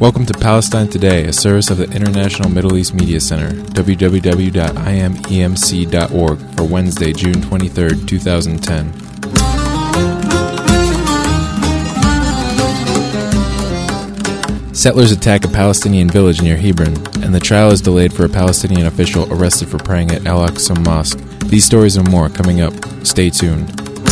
Welcome to Palestine Today, a service of the International Middle East Media Center, www.imemc.org, for Wednesday, June 23, 2010. Settlers attack a Palestinian village near Hebron, and the trial is delayed for a Palestinian official arrested for praying at Al-Aqsa Mosque. These stories and more coming up. Stay tuned.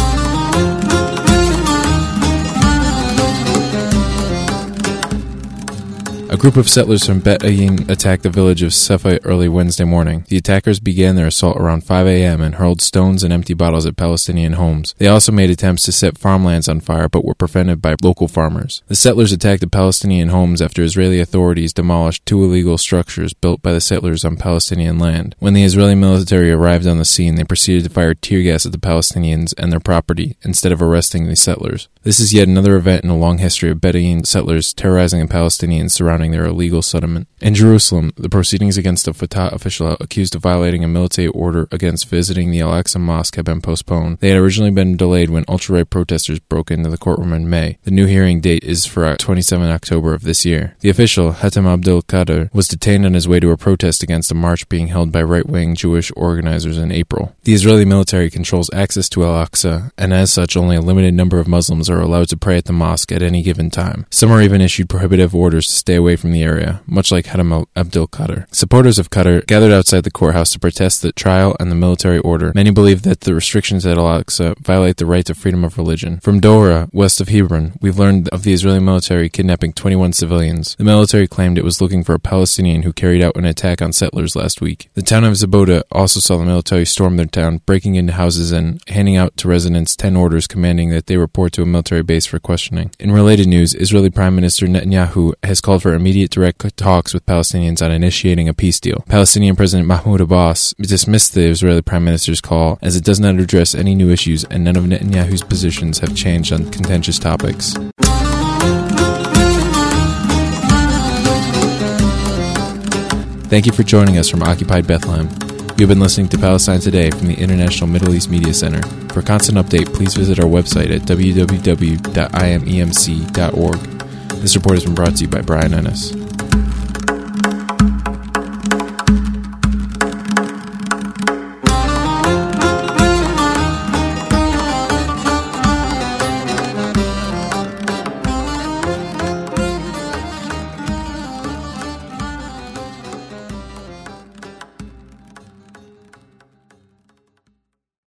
A group of settlers from Bet Ayin attacked the village of Safa early Wednesday morning. The attackers began their assault around 5 a.m. and hurled stones and empty bottles at Palestinian homes. They also made attempts to set farmlands on fire but were prevented by local farmers. The settlers attacked the Palestinian homes after Israeli authorities demolished 2 illegal structures built by the settlers on Palestinian land. When the Israeli military arrived on the scene, they proceeded to fire tear gas at the Palestinians and their property instead of arresting the settlers. This is yet another event in a long history of Bedouin settlers terrorizing the Palestinians surrounding their illegal settlement. In Jerusalem, the proceedings against a Fatah official accused of violating a military order against visiting the Al-Aqsa Mosque have been postponed. They had originally been delayed when ultra-right protesters broke into the courtroom in May. The new hearing date is for 27 October of this year. The official, Hatem Abdel Kader, was detained on his way to a protest against a march being held by right-wing Jewish organizers in April. The Israeli military controls access to Al-Aqsa, and as such, only a limited number of Muslims are allowed to pray at the mosque at any given time. Some are even issued prohibitive orders to stay away from the area, much like Hatem Abdel Kader. Supporters of Kader gathered outside the courthouse to protest the trial and the military order. Many believe that the restrictions at Al-Aqsa violate the right to freedom of religion. From Dora, west of Hebron, we've learned of the Israeli military kidnapping 21 civilians. The military claimed it was looking for a Palestinian who carried out an attack on settlers last week. The town of Zaboda also saw the military storm their town, breaking into houses and handing out to residents 10 orders commanding that they report to a military base for questioning. In related news, Israeli Prime Minister Netanyahu has called for immediate direct talks with Palestinians on initiating a peace deal. Palestinian President Mahmoud Abbas dismissed the Israeli Prime Minister's call as it does not address any new issues and none of Netanyahu's positions have changed on contentious topics. Thank you for joining us from Occupied Bethlehem. You've been listening to Palestine Today from the International Middle East Media Center. For constant update, please visit our website at www.imemc.org. This report has been brought to you by Brian Ennis.